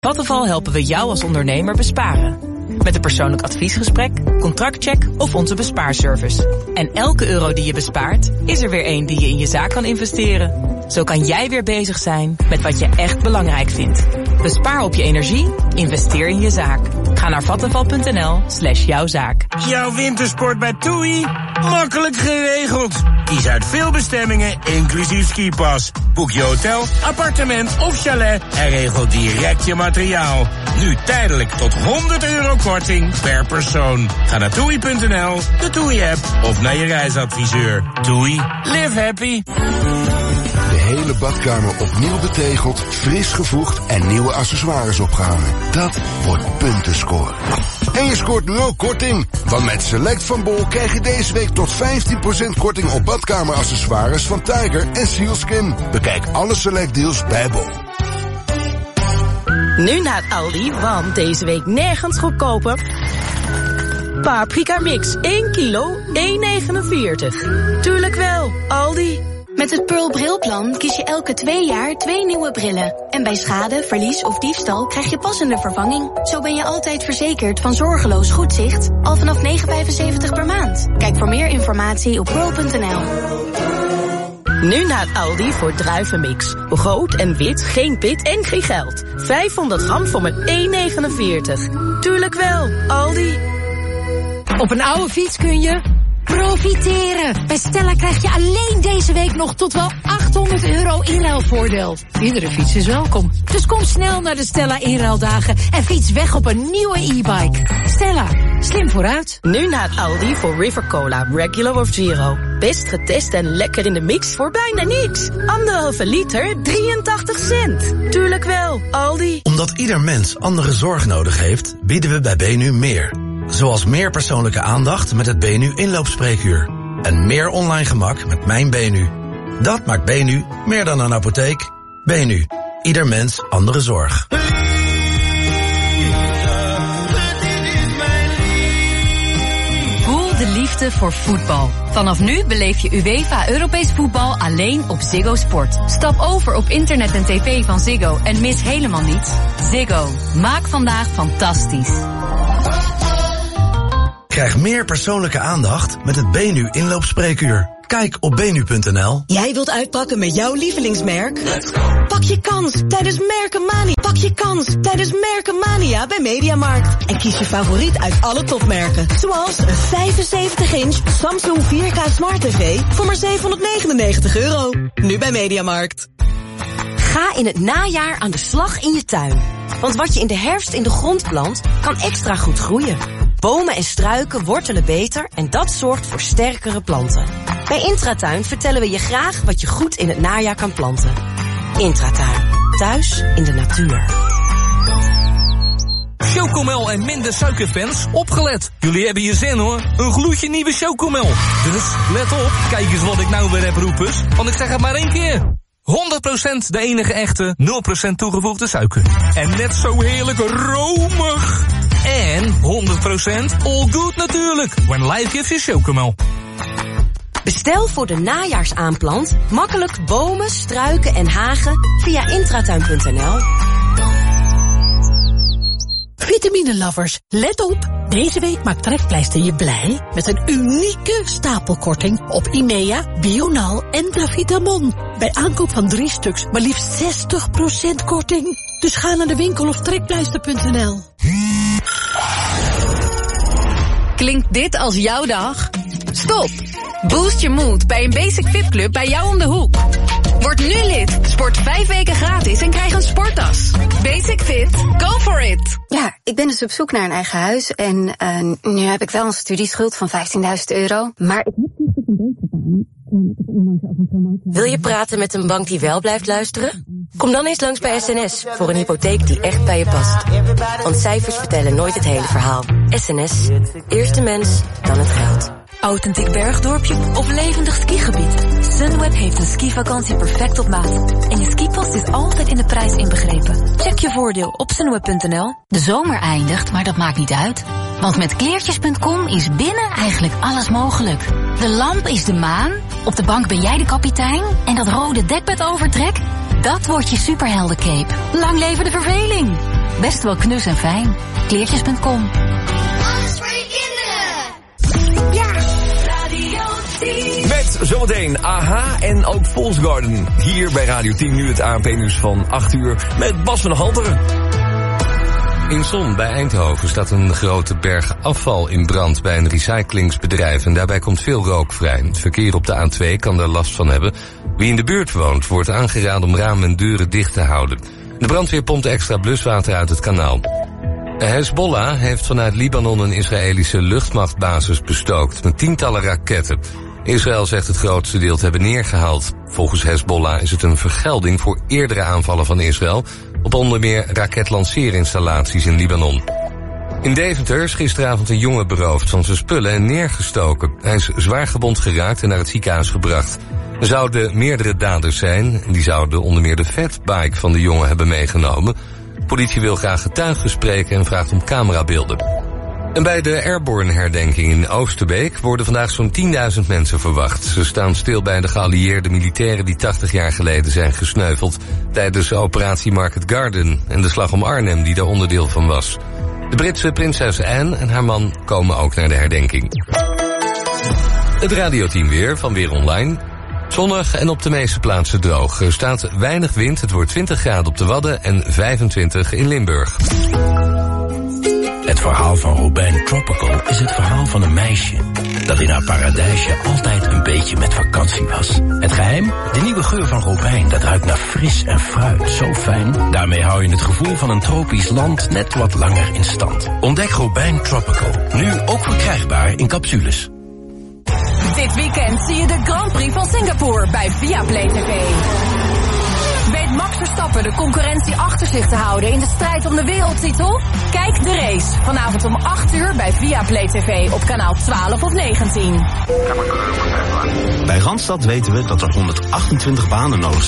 Vattenfall helpen we jou als ondernemer besparen. Met een persoonlijk adviesgesprek, contractcheck of onze bespaarservice. En elke euro die je bespaart, is er weer één die je in je zaak kan investeren. Zo kan jij weer bezig zijn met wat je echt belangrijk vindt. Bespaar op je energie, investeer in je zaak. Ga naar vattenfall.nl/jouwzaak. Jouw wintersport bij TUI? Makkelijk geregeld. Kies uit veel bestemmingen, inclusief skipas. Boek je hotel, appartement of chalet en regel direct je materiaal. Nu tijdelijk tot €100 korting per persoon. Ga naar TUI.nl, de TUI-app of naar je reisadviseur. TUI, live happy. De hele badkamer opnieuw betegeld, fris gevoegd en nieuwe accessoires opgehangen. Dat wordt punten scoren. En je scoort nu ook korting. Want met Select van Bol krijg je deze week tot 15% korting op badkameraccessoires van Tiger en Sealskin. Bekijk alle Select deals bij Bol. Nu naar Aldi, want deze week nergens goedkoper. Paprika mix, 1 kilo, 1,49. Tuurlijk wel, Aldi. Met het Pearl Brilplan kies je elke 2 jaar 2 nieuwe brillen. En bij schade, verlies of diefstal krijg je passende vervanging. Zo ben je altijd verzekerd van zorgeloos goed zicht, al vanaf €9,75 per maand. Kijk voor meer informatie op pearl.nl. Nu naar Aldi voor druivenmix. Rood en wit, geen pit en geen geld. 500 gram voor maar €1,49. Tuurlijk wel, Aldi. Op een oude fiets kun je profiteren. Bij Stella krijg je alleen deze week nog tot wel €800 inruilvoordeel. Iedere fiets is welkom. Dus kom snel naar de Stella inruildagen en fiets weg op een nieuwe e-bike. Stella, slim vooruit. Nu naar Aldi voor River Cola, regular of zero. Best getest en lekker in de mix voor bijna niks. 1,5 liter, 83 cent. Tuurlijk wel, Aldi. Omdat ieder mens andere zorg nodig heeft, bieden we bij Benu meer. Zoals meer persoonlijke aandacht met het Benu inloopspreekuur. En meer online gemak met Mijn Benu. Dat maakt Benu meer dan een apotheek. Benu, ieder mens andere zorg. Voel de liefde voor voetbal. Vanaf nu beleef je UEFA Europees voetbal alleen op Ziggo Sport. Stap over op internet en tv van Ziggo en mis helemaal niets. Ziggo, maak vandaag fantastisch. Krijg meer persoonlijke aandacht met het Benu inloopspreekuur. Kijk op benu.nl. Jij wilt uitpakken met jouw lievelingsmerk? Let's go. Pak je kans tijdens Merkenmania. Pak je kans tijdens Merkenmania bij Mediamarkt. En kies je favoriet uit alle topmerken. Zoals een 75-inch Samsung 4K Smart TV voor maar €799. Nu bij Mediamarkt. Ga in het najaar aan de slag in je tuin. Want wat je in de herfst in de grond plant, kan extra goed groeien. Bomen en struiken wortelen beter en dat zorgt voor sterkere planten. Bij Intratuin vertellen we je graag wat je goed in het najaar kan planten. Intratuin, thuis in de natuur. Chocomel en minder suikerfans, opgelet. Jullie hebben hier zin hoor, een gloedje nieuwe Chocomel. Dus let op, kijk eens wat ik nou weer heb roepers, want ik zeg het maar 1 keer. 100% de enige echte, 0% toegevoegde suiker. En net zo heerlijk romig. En 100% all good natuurlijk. When life gives you Chocomel. Bestel voor de najaarsaanplant makkelijk bomen, struiken en hagen via intratuin.nl. Vitamine-lovers, let op. Deze week maakt Trekpleister je blij met een unieke stapelkorting op IMEA, Bional en Davitamon. Bij aankoop van 3 stuks maar liefst 60% korting. Dus ga naar de winkel of trekpleister.nl. Klinkt dit als jouw dag? Stop! Boost je mood bij een Basic Fit Club bij jou om de hoek. Word nu lid, sport 5 weken gratis en krijg een sporttas. Basic Fit, go for it! Ja, ik ben dus op zoek naar een eigen huis en nu heb ik wel een studieschuld van €15.000. Maar ik heb dus een betere baan. Wil je praten met een bank die wel blijft luisteren? Kom dan eens langs bij SNS voor een hypotheek die echt bij je past. Want cijfers vertellen nooit het hele verhaal. SNS, eerst de mens, dan het geld. Authentiek bergdorpje of levendig skigebied. Sunweb heeft een skivakantie perfect op maat. En je skipas is altijd in de prijs inbegrepen. Check je voordeel op sunweb.nl. De zomer eindigt, maar dat maakt niet uit. Want met kleertjes.com is binnen eigenlijk alles mogelijk. De lamp is de maan, op de bank ben jij de kapitein en dat rode dekbed overtrek, dat wordt je superheldencape. Lang leven de verveling! Best wel knus en fijn. Kleertjes.com. Alles voor je kinderen. Ja. Radio 10. Met zometeen AHA en ook Volksgarden. Hier bij Radio 10 nu het ANP-nieuws van 8 uur met Bas van Halteren. In Zon bij Eindhoven staat een grote berg afval in brand bij een recyclingsbedrijf en daarbij komt veel rook vrij. Het verkeer op de A2 kan daar last van hebben. Wie in de buurt woont wordt aangeraden om ramen en deuren dicht te houden. De brandweer pompt extra bluswater uit het kanaal. Hezbollah heeft vanuit Libanon een Israëlische luchtmachtbasis bestookt met tientallen raketten. Israël zegt het grootste deel te hebben neergehaald. Volgens Hezbollah is het een vergelding voor eerdere aanvallen van Israël op onder meer raketlanceerinstallaties in Libanon. In Deventer is gisteravond een jongen beroofd van zijn spullen en neergestoken. Hij is zwaar gewond geraakt en naar het ziekenhuis gebracht. Er zouden meerdere daders zijn en die zouden onder meer de fatbike van de jongen hebben meegenomen. De politie wil graag getuigen spreken en vraagt om camerabeelden. En bij de Airborne-herdenking in Oosterbeek worden vandaag zo'n 10.000 mensen verwacht. Ze staan stil bij de geallieerde militairen die 80 jaar geleden zijn gesneuveld tijdens de operatie Market Garden en de slag om Arnhem die daar onderdeel van was. De Britse prinses Anne en haar man komen ook naar de herdenking. Het radioteam weer van Weer Online. Zonnig en op de meeste plaatsen droog. Er staat weinig wind, het wordt 20 graden op de Wadden en 25 in Limburg. Het verhaal van Robijn Tropical is het verhaal van een meisje dat in haar paradijsje altijd een beetje met vakantie was. Het geheim? De nieuwe geur van Robijn, dat ruikt naar fris en fruit. Zo fijn. Daarmee hou je het gevoel van een tropisch land net wat langer in stand. Ontdek Robijn Tropical. Nu ook verkrijgbaar in capsules. Dit weekend zie je de Grand Prix van Singapore bij Viaplay TV. Weet Max Verstappen de concurrentie achter zich te houden in de strijd om de wereldtitel? Kijk de race vanavond om 8 uur bij Viaplay TV op kanaal 12 of 19. Bij Randstad weten we dat er 128 banen nodig zijn